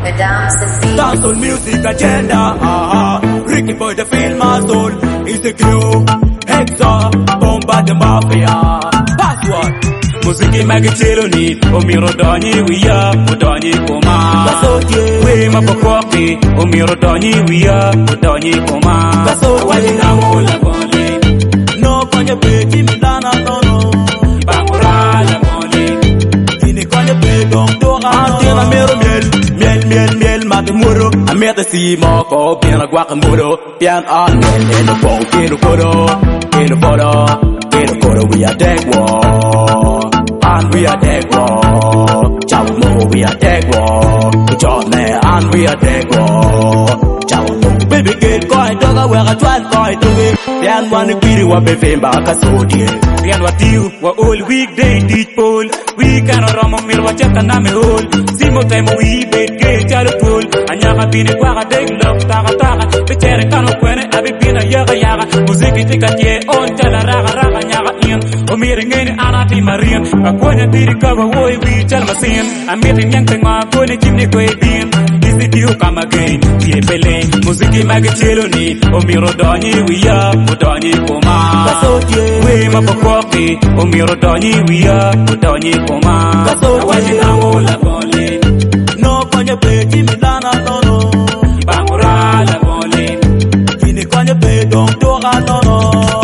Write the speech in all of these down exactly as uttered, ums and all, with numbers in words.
Madame Sophie. Dancehall music agenda, ah, Ricky Boy the feel my soul. Is the crew, Hexa, Bomba the Mafia. Password. Musiki magachelo ni, Omiro Doni wiya, Udoni Koma. We mapokoki, Omiro Doni wiya, Udoni Koma. Wali na mola bole. No konye peti milana no no. Bangura la bole. Kini konye peti dong dong. Antena mero miel, miel miel miel matumuro. Ameta si moko, pian guacamole, pian on miel in the bowl, kino photo, kino photo, kino photo. We are dead war. And we are dead war. Chawu mo, we are dead war. John man, and we are dead war. Chawu mo, baby get koi doga wega twan koi doge. Pian wani piri wa befemba kasodi. Pian wa tiu wa all weekday teach pole. We cannot ramo mir wa cheka na me hole. Simo time we bet get chalo pool. Anyaka bini kwa ga deg lok taga taga. Bechere kano kwene abi bina yaga yaga. Muziki tika tie on chala raga raga nyaga in. Omiri ngeni anati marin. Akwanya diri kaba woi we chal masin. Amiti nyang tengwa kone chimni kwe din. Isi diu come again. Tie pele. Muziki magichelo ni. Omiro doni wiya. Udoni koma. We mapokoki. Omiro doni wiya. Udoni koma. Awaji na mola bole. No konye peti milana no no. Bangura la bole. Kini konye pe dong doga no no.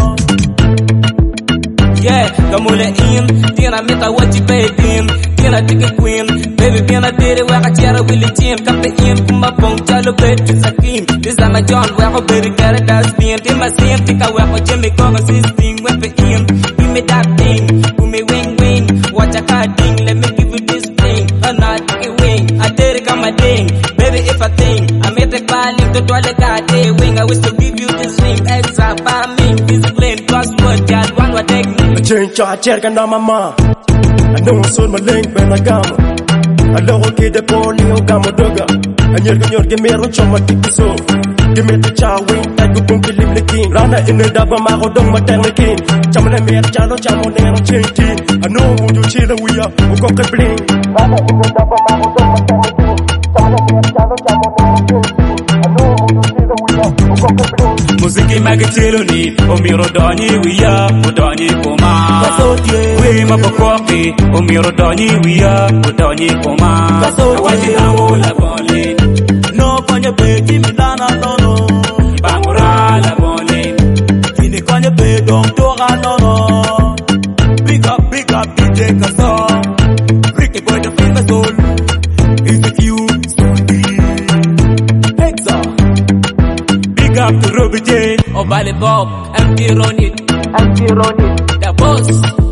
Yeah, gamule in, tina mita what you paid in, tina ticket queen, baby tina did it where I tear a willy team, come the in, kumba pong chalo bed to Sakim, this is my John where I better get it as being, in my same tick I wear for Jimmy Cover system, where the in, give me that thing, give me wing wing, watch a card ding, let me give you this thing, a not a wing, I did it come a ding, baby if I think, I made the calling to toilet got a wing, I wish to give you this ring, extra by me, discipline, password, just one what take me. Change cha cherka na mama. I know so my link ben la gama. I love okay the poli o gama doga. I nyer nyer ge mero choma tikiso. Give me the chow wing that go bump lim the king. Rana in the daba ma go dong ma tang the king. Chamana mer chalo chamo nero chinti. I know who you chila we are. Who go ke bling. Rana in the daba ma go dong ma tang the king. Chamana mer chalo chamo nero chinti. I know who you chila we are. Who go ke bling. Musiki magichelo ni. Omiro doni wiya. Udoni koma. We mapokoki, Omiro doni wiya, Udoni koma. Awaji na mola bole. No konye peti milana no no. Bangura la bole. Kini konye pe dong doga no no. Big up, big up, D J Kaso. Ricky Boy the feel the soul. Is it you, Sophie? Hexa. Big up to Robbie J. Obale Bob, M T Ronit, Antironi. the boss.